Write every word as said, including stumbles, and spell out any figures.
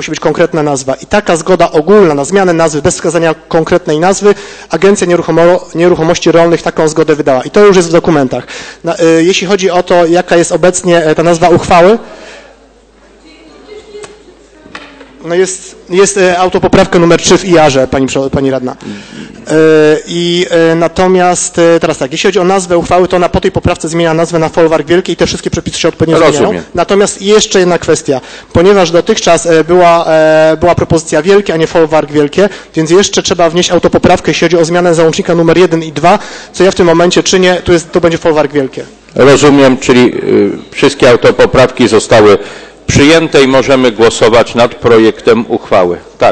musi być konkretna nazwa. I taka zgoda ogólna na zmianę nazwy bez wskazania konkretnej nazwy, Agencja Nieruchomo, Nieruchomości Rolnych taką zgodę wydała. I to już jest w dokumentach. Na, y, jeśli chodzi o to, jaka jest obecnie ta nazwa uchwały, no jest, jest autopoprawka numer trzy w I A-ze, pani, pani radna. I natomiast teraz tak, jeśli chodzi o nazwę uchwały, to ona po tej poprawce zmienia nazwę na Folwark Wielki i te wszystkie przepisy się odpowiednio Rozumiem. zmieniają. Natomiast jeszcze jedna kwestia, ponieważ dotychczas była, była propozycja Wielkie, a nie Folwark Wielkie, więc jeszcze trzeba wnieść autopoprawkę, jeśli chodzi o zmianę załącznika numer jeden i dwa, co ja w tym momencie czynię, to, jest, to będzie Folwark Wielkie. Rozumiem, czyli y, wszystkie autopoprawki zostały przyjęte i możemy głosować nad projektem uchwały. Tak.